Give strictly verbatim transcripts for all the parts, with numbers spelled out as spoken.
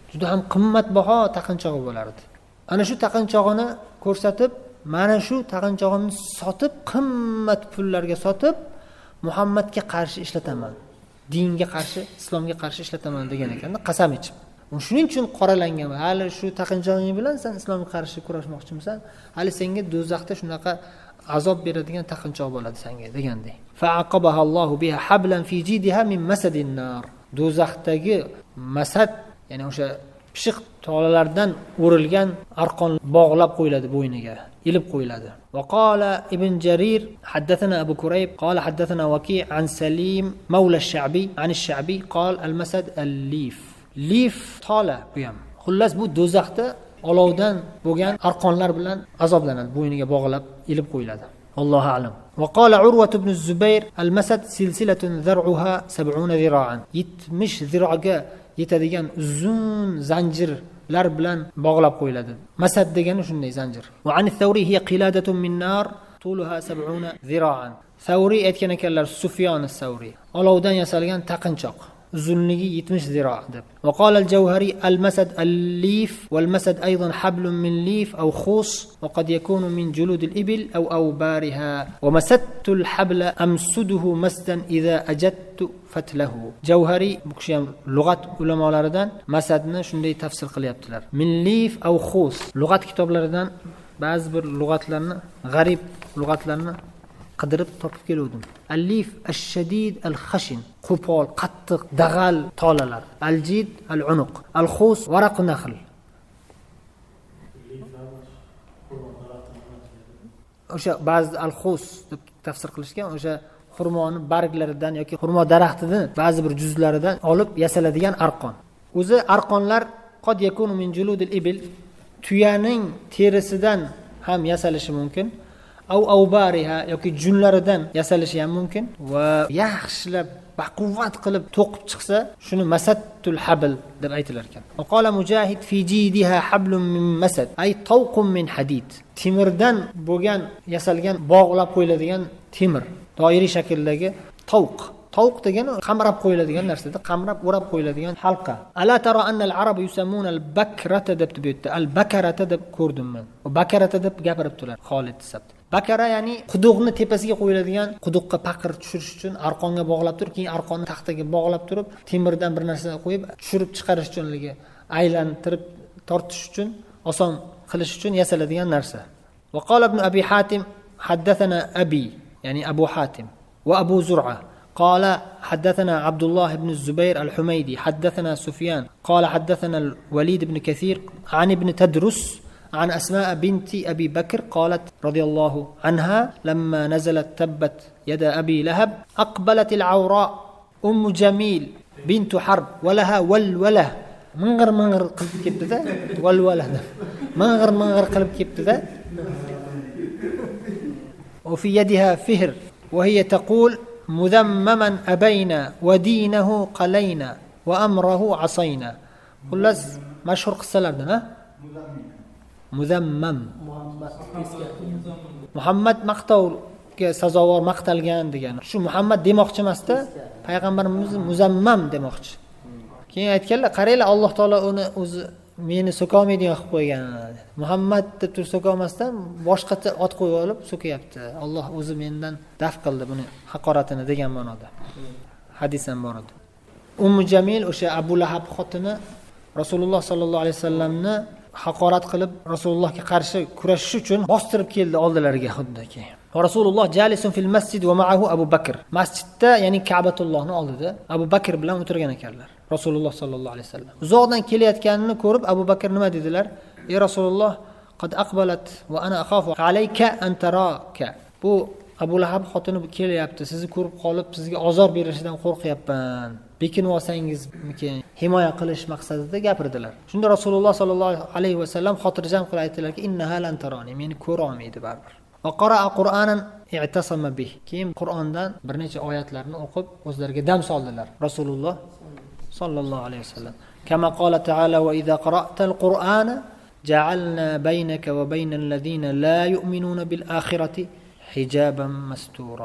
juda ham qimmatbaho taqinchog'i bo'lardi. Ana shu taqinchog'ini ko'rsatib, mana shu taqinchog'imni sotib, qimmat pullarga sotib, Muhammadga qarshi ishlataman. Dinga qarshi, islomga qarshi ishlataman degan ekanda, qasam ichib. Shuning uchun qoralangan. Hali shu taqinchog'ing bilan sen islomga qarshi kurashmoqchimisan? Hali senga do'zaxda shunaqa azob beradigan taqinchoq bo'ladi senga degandek. Fa'aqabaha Allohu biha hablan fi jidiha min masadin nar. Do'zaxdagi masad, ya'ni o'sha pishiq tolalardan o'rilgan arqon bog'lab qo'yiladi bo'yniga, ilib qo'yiladi. Va qala Ibn Jarir haddathana Abu Kurayb qala haddathana Waki' an Salim mawla ash-Sha'bi an ash-Sha'bi qala al-masad al-lif. Lif tola bu ham. Xullas bu do'zaxda olovdan bo'lgan arqonlar bilan azoblanadi, bo'yniga bog'lab ilib qo'yiladi. Allohu a'lam. Va qala Urwa ibn Zubayr al-masad silsilatun zar'uha sab'una zira'an. yetmish ziraga yetadigan uzun zanjirlar bilan bog'lab qo'yiladi. Masad degani shunday zanjir. Va an Thawri hiya qiladatun min nar tuluha sab'una zira'an. Thawri aytgan ekanlar, Sufyon as-Thawri. Olovdan yasalgan taqinchoq. uzunligi yetmish ziro deb. Va qala al-Jawhari al-masad al-lif wal-masad aydan hablun min lif aw khus wa qad yakunu min julud al-ibil aw awbariha wa masadtu al-habla amsuduhu masdan idha ajadtu fatlahu. Jawhari bu kishi ham lug'at ulamolaridan masadni shunday tafsir qilyaptilar. Min lif aw khus lug'at kitoblaridan ba'zi bir lug'atlarni, g'arib lug'atlarni qidirib topib keldim. Al-lif ash-shadid al-khashin, qo'pol, qattiq, dag'al tolalar. Al-jid al-unuq, al-khus waraq naxl. O'sha ba'zi al-khus deb tafsir qilishgan, o'sha xurmoni barglaridan yoki xurmo daraxtining ba'zi bir juzlaridan olib yasaladigan arqon. O'zi arqonlar qad yakunu min juludil ibil, tuyaning terisidan ham yasalishi mumkin. Aw awbariha yoki junlaridan yasalishi ham mumkin va yaxshilab baquvvat qilib to'qib chiqsa shuni masattul habl deb aytilar ekan. Va qala Mujahid fi jidiha hablun min masad ay tawqun min hadid. Timirdan bo'lgan yasalgan bog'lab qo'yiladigan temir, doiriy shakldagi tavq. Tavq degani qamrab qo'yiladigan narsada, qamrab o'rab qo'yiladigan halqa. Ala tara anna al-arab yusammuna al-bakrata deb tubiydi. Al-bakarata deb ko'rdim men. O bakarata deb gapiribdilar Xolid sabt. Bakara ya'ni quduqni tepasiga qo'yiladigan, quduqqa paqir tushirish uchun arqonga bog'lab turib, keyin arqonni taxtaga bog'lab turib, temirdan bir narsa qo'yib, tushirib chiqarish uchunligi, aylantirib tortish uchun, oson qilish uchun yasaladigan narsa. Va qala ibn Abi Hatim haddathana abi, ya'ni Abu Hatim va Abu Zur'a قال حدثنا عبد الله بن الزبير الحميدي حدثنا سفيان قال حدثنا الوليد بن كثير عن ابن تدرس عن أسماء بنت أبي بكر قالت رضي الله عنها لما نزلت تبت يد أبي لهب أقبلت العوراء أم جميل بنت حرب ولها والوله منغر منغر قلب كبتة والوله منغر منغر قلب كبتة وفي يدها فهر وهي تقول مذمما أبينا ودينه قلينا وأمره عصينا. خلاص مشهور قصة muzammam Muhammad maqtovga sazovor maqtalgan degani. Shu Muhammad demoqchi emasda, payg'ambarimiz muzammam demoqchi. Keyin aytganlar, qaranglar, Alloh taolo uni o'zi meni so'kolmaydigan qilib qo'ygan. Muhammad deb turib so'kolmasdan boshqacha ot qo'yib olib so'kayapti. Alloh o'zi mendan daf qildi buni haqoratini degan ma'noda. Hadis ham bor edi. Ummu Jamil o'sha Abu Lahab xotini Rasululloh sallallohu alayhi vasallamni haqorat qilib Rasulullohga qarshi kurashish uchun bostirib keldi oldilariga xuddiki. Rasululloh jalisun fil masjid va ma'ahu Abu Bakr. Masjidda, ya'ni Ka'batullohning oldida Abu Bakr bilan o'tirgan ekanlar. Rasululloh sallallohu alayhi vasallam. Uzoqdan kelayotganini ko'rib Abu Bakr nima dedilar? Ey Rasululloh, qad aqbalat va ana akhafu alayka an taraka. Bu Abu Lahab xotini kelyapti. Sizni ko'rib qolib, sizga azor berishidan qo'rqyapman. Bekinib olsangizmikin, himoya qilish maqsadida gapirdilar. Shunda Rasululloh sallallohu alayhi vasallam xotirjam qilib aytdilarki, innaha lan tarani, meni ko'ra olmaydi baribir. Va qara'a Qur'anan i'tasama bih. Keyin Qur'ondan bir necha oyatlarni o'qib, o'zlariga dam soldilar. Rasululloh sallallohu alayhi vasallam. Kama qala ta'ala va idza qara'ta al-Qur'ana ja'alna baynaka va baynal ladina la yu'minuna bil akhirati hijaban mastura.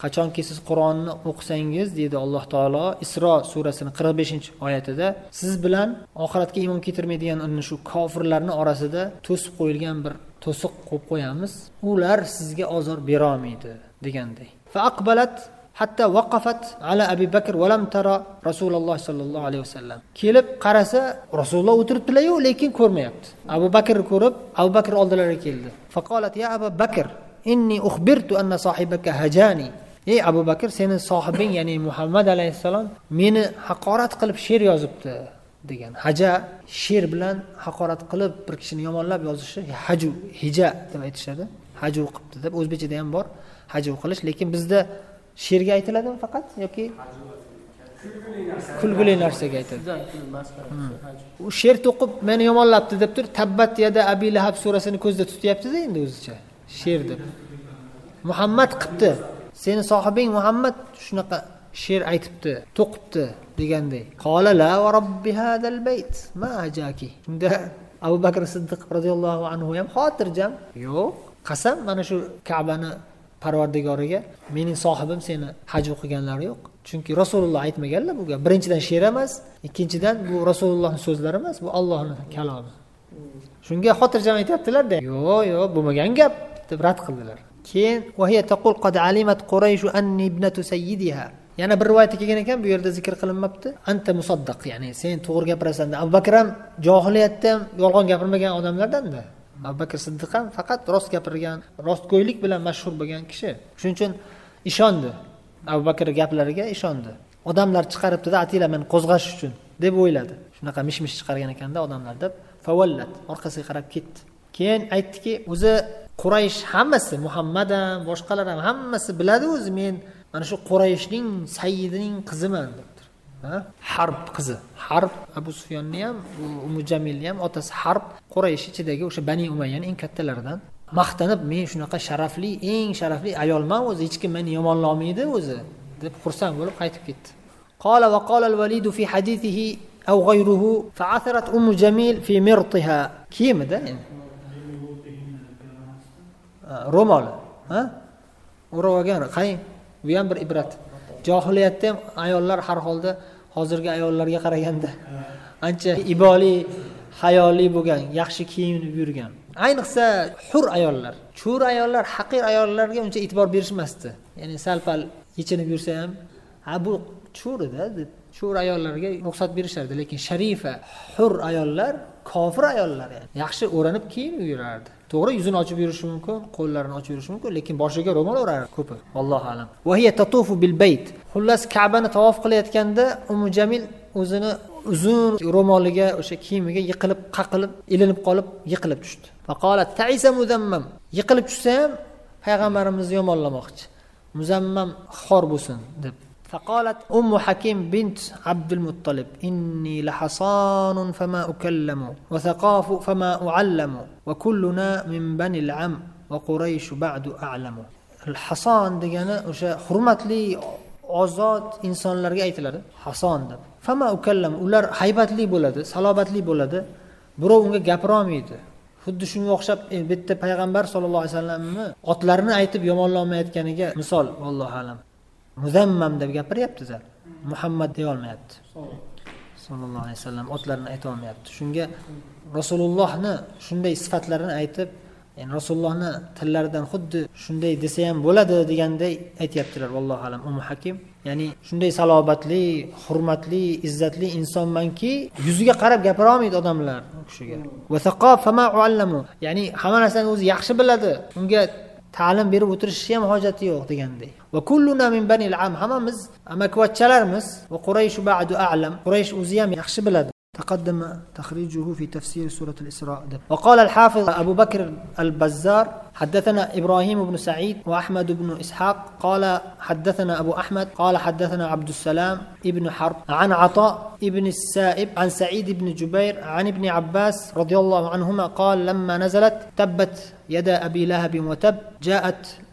qachonki siz Qur'onni o'qisangiz deydi Alloh taolo Isro surasining qirq beshinchi oyatida, siz bilan oxiratga iymon keltirmaydigan ana shu kofirlarning orasida to'sib qo'yilgan bir to'siq qo'yib qo'yamiz, ular sizga ozor bera olmaydi deganday. Fa aqbalat hatta waqafat ala Abi Bakr va lam tara Rasululloh sallallohu alayhi vasallam. Kelib qarasa Rasululloh o'tiribdilar-yu, lekin ko'rmayapti. Abu Bakr ko'rib, Abu Bakr oldilariga keldi. Faqalat ya Abu Bakr inni ukhbirtu anna sahibaka hajani. Ey Abu Bakr, sening sohibing, ya'ni Muhammad alayhisalom meni haqorat qilib she'r yozibdi degan. Haja she'r bilan haqorat qilib bir kishini yomonlab yozishi haju, hija deb aytishadi. Haju qilibdi deb o'zbekchada ham bor, haju qilish, lekin bizda she'rga aytiladimi faqat yoki kulgili narsaga aytiladi? U she'r to'qib meni yomonlabdi deb tur, Tabbat yada Abi Lahab surasini ko'zda tutyapti-da endi o'zicha. She'r deb. Muhammad qilibdi. Seni sohibing Muhammad shunaqa she'r aytibdi, to'qibdi deganday. Qala la va robbi hadal bayt ma ajaki. Unda Abu Bakr Siddiq radhiyallohu anhu ham xotirjam, yo'q, qasam mana shu Ka'bani Parvardigoriga mening sohibim seni haj o'qiganlari yo'q. Chunki Rasululloh aytmaganlar bu gap. Birinchidan she'r emas, ikkinchidan bu Rasulullohning so'zlari emas, bu Allohning kalomi. Shunga xotirjam aytibdilar-da. Yo'q, yo'q, bo'lmagan gap deb rad qildilar. Keyin vahiya taqul qad alimat Quraysh anni ibnatu sayyidiha. Yana bir rivoyatda kelgan ekan, bu yerda zikr qilinmabdi. Anta musaddaq, ya'ni sen to'g'ri gapirasan. Abu Bakr ham johiliyatda ham yolg'on gapirmagan odamlardan-da. Abu Bakr Siddiq ham faqat rost gapirgan, rostgo'ylik bilan mashhur bo'lgan kishi. Shuning uchun ishondi. Abu Bakr gaplariga ishondi. Odamlar chiqaribdi-da, atila men qo'zg'ash uchun deb o'yladi. Shunaqa mish-mish chiqargan ekanda odamlar deb favallat, orqasiga qarab ketdi. Keyin aytdiki, o'zi Quraysh hammasi, Muhammad ham, boshqalar ham hammasi biladi o'zi men mana shu Qurayshning sayyidining qiziman debdir. Ha? Harb qizi. Harb Abu Sufyonni ham, Ummu Jamilni ham otasi Harb Quraysh ichidagi o'sha Bani Umayyaning eng kattalaridan. Maqtanib, men shunaqa sharafli, eng sharafli ayolman, o'zi hech kim meni yomonlamaydi o'zi deb xursand bo'lib qaytib ketdi. Qala va qala al-Walid fi hadithihi aw ghayruhu fa'atharat Ummu Jamil fi mirtiha. Kiyimida endi ro'mol, ha? O'rab olgan, qarang, bu ham bir ibrat. Johiliyatda ham ayollar har holda hozirgi ayollarga qaraganda ancha iboli, hayoli bo'lgan, yaxshi kiyinib yurgan. Ayniqsa hur ayollar, chur ayollar, haqir ayollarga uncha e'tibor berishmasdi. Ya'ni sal-pal yechinib yursa ham, ha bu churida deb chur ayollarga ruxsat berishardi, lekin sharifa, hur ayollar, kofir ayollar yani yaxshi o'ranib kiyinib yurardi. To'g'ri, yuzini ochib yurishi mumkin, qo'llarini ochib yurishi mumkin, lekin boshiga ro'mol o'rar ko'pi. Alloh alam. Va hiya tatufu bil bayt. Xullas Ka'bani tavof qilayotganda Ummu Jamil o'zini uzun ro'moliga, o'sha kiyimiga yiqilib, qaqilib, ilinib qolib, yiqilib tushdi. Va qolat ta'isa muzammam. Yiqilib tushsa ham payg'ambarimizni yomonlamoqchi. Muzammam xor bo'lsin deb. فقالت أم حكيم بنت عبد المطلب إني لحصان فما أكلم وثقاف فما أعلم وكلنا من بني العم وقريش بعد أعلم. الحصان degani o'sha hurmatli ozod insonlarga aytiladi. Hason deb. Fama ukallam, ular haybatli bo'ladi, salobatli bo'ladi. Birov unga gapira olmaydi. Xuddi shunga o'xshab bitta payg'ambar sollallohu alayhi vasallamni otlarini aytib yomonlamayotganiga misol, vallohu alam. Muzammam deb gapiryapti-da. Muhammad deya olmayapti. Sallallohu alayhi vasallam otlarini ayta olmayapti. Shunga Rasulullohni shunday sifatlarini aytib, ya'ni Rasulullohni tillaridan xuddi shunday desa ham bo'ladi deganday aytayaptilar, vallohu alam. Ummu Hakim, ya'ni shunday salobatli, hurmatli, izzatli insonmanki, yuziga qarab gapira olmaydi odamlar u kishiga. Va saqaf fama uallamu, ya'ni hamma narsani o'zi yaxshi biladi. Unga ta'lim berib o'tirishga ham hojati yo'q deganday. Va kulluna min bani al-am, hammamiz amakivachchalarmiz. Va Quraysh ba'du a'lam, Quraysh o'zi ham yaxshi biladi. تقدم تخريجه في تفسير سورة الإسراء. وقال الحافظ أبو بكر البزار حدثنا إبراهيم بن سعيد وأحمد بن إسحاق قال حدثنا أبو أحمد قال حدثنا عبد السلام ابن حرب عن عطاء ابن السائب عن سعيد بن جبير عن ابن عباس رضي الله عنهما قال لما نزلت تبت يد أبي لهب وتب جاءت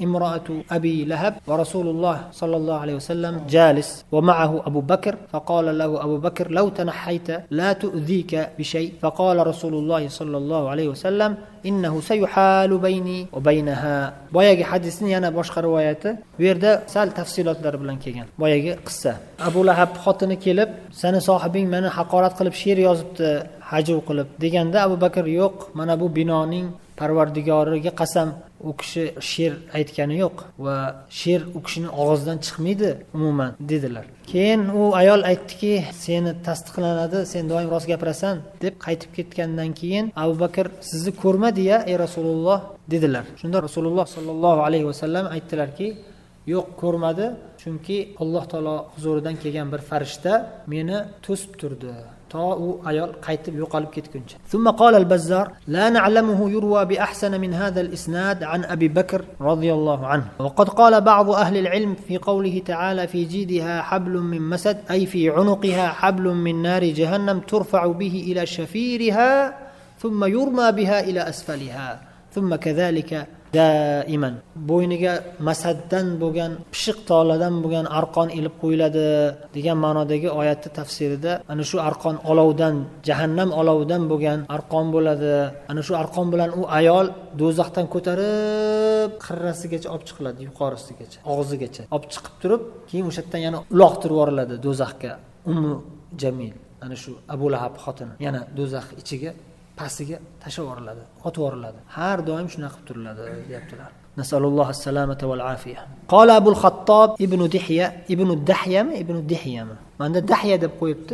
امرأة أبي لهب ورسول الله صلى الله عليه وسلم جالس ومعه أبو بكر فقال له أبو بكر لو تنحيت لا تؤذيك بشيء فقال رسول الله صلى الله عليه وسلم إنه سيحال بيني وبينها. boyagi hadisni yana boshqa rivoyati bu yerda sal tafsilotlar bilan kelgan. boyagi qissa Abu Lahab xotini kelib seni sohibing meni haqorat qilib she'r yozibdi hajv qilib deganda Abu Bakr yo'q, mana bu binoning Parvardigoriga qasam, u kishi she'r aytgani yo'q va she'r u kishining og'zidan chiqmaydi umuman dedilar. Keyin u ayol aytdiki, seni tasdiqlanadi, sen doim rost gapirasan deb qaytib ketgandan keyin Abu Bakr sizni ko'rmadi-ya ey Rasululloh dedilar. Shunda Rasululloh sollallohu alayhi vasallam aytdilarki, yo'q ko'rmadi, chunki Alloh taolo huzuridan kelgan bir farishta meni to'sib turdi. to u ayol qaytib yo'qolib ketguncha. ثم قال البزار لا نعلمه يروى بأحسن من هذا الإسناد عن أبي بكر رضي الله عنه. وقد قال بعض أهل العلم في قوله تعالى في جيدها حبل من مسد أي في عنقها حبل من نار جهنم ترفع به إلى شفيرها ثم يرمى بها إلى أسفلها ثم كذلك daiman. Bo'yniga masaddan bo'lgan, pishiq toladan bo'lgan arqon ilib qo'yiladi degan ma'nodagi oyatning tafsirida ana shu arqon olovdan, jahannam olovidan bo'lgan arqon bo'ladi. Ana shu arqon bilan u ayol do'zaxdan ko'tarib qirrasigacha olib chiqiladi, yuqorisigacha, og'zigacha olib chiqib turib, keyin o'sha yerdan yana uloqtirib yuboriladi do'zaxga. Ummu Jamil, ana shu Abu Lahab xotini yana do'zax ichiga pastiga tashlab yuboriladi, otib yuboriladi. Har doim shunaqa qilib turiladi deyaptilar. Nasallallohu as-salamata wal afiya. Qala Abu al-Khattab ibn Dihya, ibn Dahya, ibn Dihya. Menda Dahya deb qo'yibdi.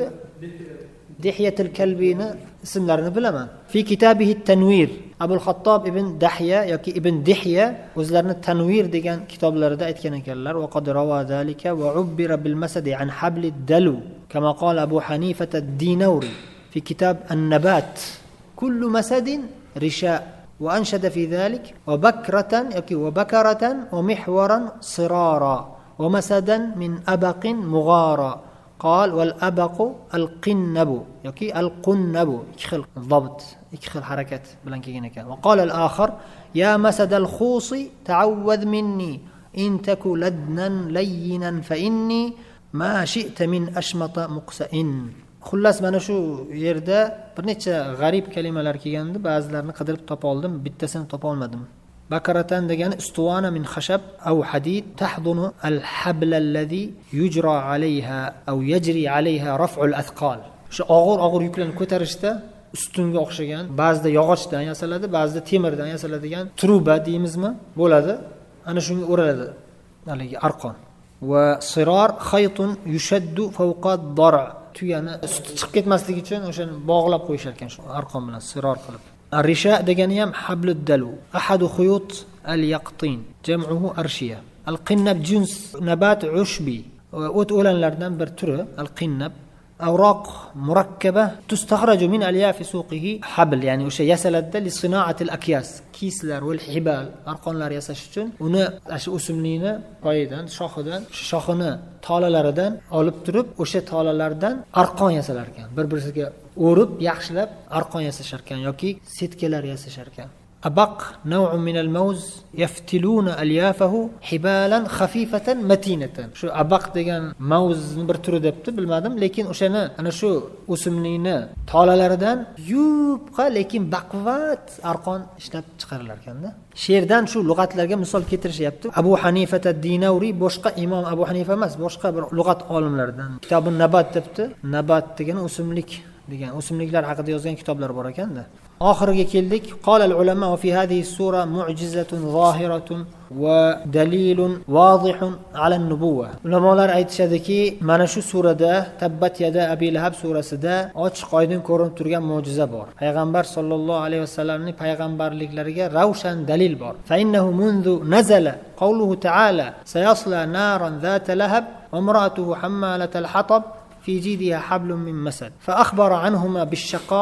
Dihyatul Kalbini ismlarini bilaman. Fi kitabihi at-Tanwir. Abu al-Khattab ibn Dahya yoki ibn Dihya o'zlarini Tanwir degan kitoblarida aytgan ekanlar. Va qad rawa zalika va ubbira bil masadi an habli ad-dalu kama qala Abu Hanifa ad-Dinawri fi kitab an-Nabat. كل مسد رشاء وأنشد في ذلك وبكرة وبكرة ومحورا صرارا ومسدا من أبق مغارا. قال والأبق القنب يكي القنب يكخل الضبط يكخل حركات بلانكينك. وقال الآخر يا مسد الخوص تعوذ مني إن تك لدنا لينا فإني ما شئت من أشمط مقسئن. Xullas mana shu yerda bir necha g'arib kalimalar kelgandi, ba'zilarini qidirib topa oldim, bittasini topa olmadim. Bakaratan degani istuvana min khashab aw hadid tahdunu al-habl alladhi yujra alayha aw yajri alayha raf'u al-athqal. Shu og'ir og'ir yuklarni ko'tarishda ustunga o'xshagan, ba'zida yog'ochdan yasaladi, ba'zida temirdan yasaladigan truba deymizmi, bo'ladi. Ana shunga o'raladi haligi arqon. Va sirar khaytun yushaddu fawqa ad-dar'. Tuyani suti chiqib ketmasligi uchun o'shani bog'lab qo'yishar ekan shu arqon bilan siror qilib. Ar-risha degani ham hablud dalu, ahadu khuyut al-yaqtin, jam'uhu arshiya. Al-qinnab jins nabat ushbi, o't o'lanlardan bir turi al-qinnab. Awraq murakkaba tustakhraju min alyafi suqihi habl, ya'ni o'sha yasaladda li sinoati al-akyas, kislar va al-hibal, arqonlar yasash uchun uni shu o'simlikni poyidan, shoxidan, shoxini tolalaridan olib turib, o'sha tolalardan arqon yasalar ekan. Bir-biriga o'rib, yaxshilab arqon yasashar ekan yoki setkalar yasashar ekan. Abaq naw'un min al-mawz yaftiluna alyafahu hibalan khafifatan matinatan. Shu abaq degan mavzni bir turi debdi, bilmadim, lekin o'shani ana shu o'simlikni tolalaridan yupqa lekin baquvvat arqon ishlab chiqarilar ekanda. She'rdan shu lug'atlarga misol keltirishyapti. Abu Hanifa ad-Dinawri boshqa imom Abu Hanifa emas, boshqa bir lug'at olimlaridan. Kitobun Nabat debdi. Nabat degan o'simlik degan o'simliklar haqida yozgan kitoblar bor ekanda. Oxiriga keldik. Qala al-ulama fi hadhihi sura mu'jizatun zohiratun va dalilun vodihun ala an-nubuwwa. Ulamolar aytishadiki, mana shu surada Tabbat yada Abi Lahab surasida ochiq oydin ko'rinib turgan mo'jiza bor. Payg'ambar sollallohu alayhi vasallamning payg'ambarliklariga ravshan dalil bor. Fa innahu mundu nazala qawluhu ta'ala sayasla naran zata lahab wa imra'atuhu hammalatal hatab في جيدها حبل من مسد فأخبر عنهما بالشقاء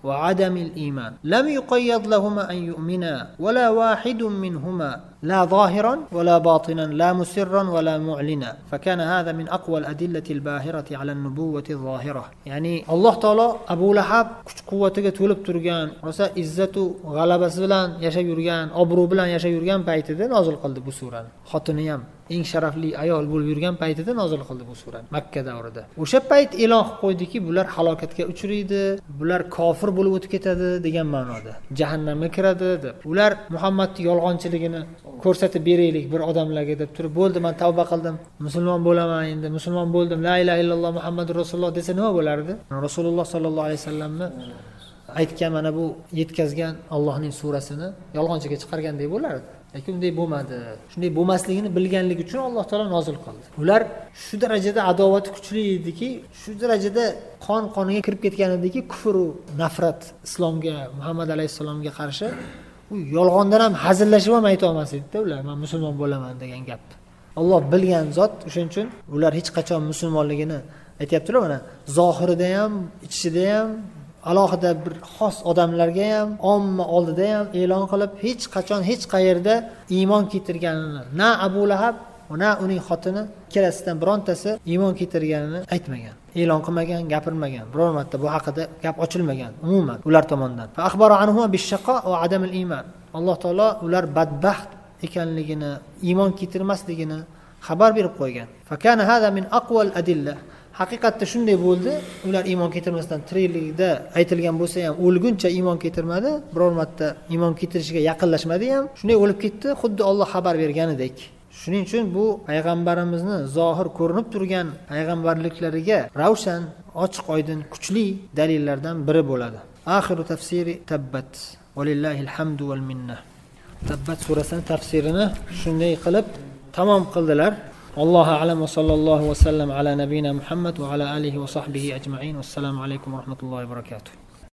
وعدم الإيمان لم يقيض لهما أن يؤمنا ولا واحد منهما لا ظاهرا ولا باطنا لا مسرا ولا معلنا فكان هذا من أقوى الأدلة الباهرة على النبوة الظاهرة. يعني الله تعالى أبو لهب kuch quvvatiga to'lib turgan, rosa izzatu g'alabasi bilan yashab yurgan, obro' bilan yashab yurgan paytida nozil qildi bu surani. Xotini ham eng sharafli ayol bo'lib yurgan paytida nozil qildi bu surani Makka davrida. O'sha payt e'lon qilib qo'ydiki, bular halokatga uchraydi, bular kofir bo'lib o'tib ketadi degan ma'noda. Jahannamga kiradi deb. Ular Muhammadning yolg'onchiligini ko'rsatib beraylik bir odamlarga deb turib, bo'ldi men tavba qildim, musulmon bo'laman endi, musulmon bo'ldim, la ilaha illalloh Muhammadur rasululloh desa nima bo'lardi? Rasululloh sollallohu alayhi vasallamni aytgan mana bu yetkazgan Allohning surasini yolg'onchiga chiqargandek bo'lardi. Lekin unday bo'lmadi. Shunday bo'lmasligini bilganligi uchun Alloh taolo nozil qildi. Ular shu darajada adovati kuchli ediki, shu darajada qon qoniga kirib ketgan ediki, kufr va nafrat islomga, Muhammad alayhisalomga qarshi u yolg'ondan ham hazillashib ham ayta olmas edi-da ular, men musulmon bo'laman degan gap. Alloh bilgan zot, o'shuning uchun ular hech qachon musulmonligini aytayaptilar, mana zohirida ham, ichida ham alohida bir xos odamlarga ham, omma oldida ham e'lon qilib, hech qachon hech qayerda iymon keltirganini, na Abu Lahab va na uning xotini ikkalasidan birontasi iymon keltirganini aytmagan, e'lon qilmagan, gapirmagan. Biror marta bu haqida gap ochilmagan umuman ular tomonidan. Fa akhbara anhuma bish-shaqa va adam al-iman. Alloh taolo ular badbaxt ekanligini, iymon keltirmasligini xabar berib qo'ygan. Fa kana hada min aqwal adilla. Haqiqatda shunday bo'ldi. Ular iymon keltirmasdan tirikligida aytilgan bo'lsa ham o'lguncha iymon keltirmadi, biror marta iymon keltirishiga yaqinlashmadi ham. Shunday o'lib ketdi, xuddi Alloh xabar berganidek. Shuning uchun bu payg'ambarimizni zohir ko'rinib turgan payg'ambarliklariga ravshan, ochiq oydin, kuchli dalillardan biri bo'ladi. Oxiru tafsiri Tabbat. Valillahil hamdu val minna. Tabbat surasining tafsirini shunday qilib tamom qildilar. Allohu a'lam va sallallohu va sallam ala nabiyina Muhammad va ala alihi va sahbihi ajma'in. Assalomu alaykum va rahmatullohi va barakatuh.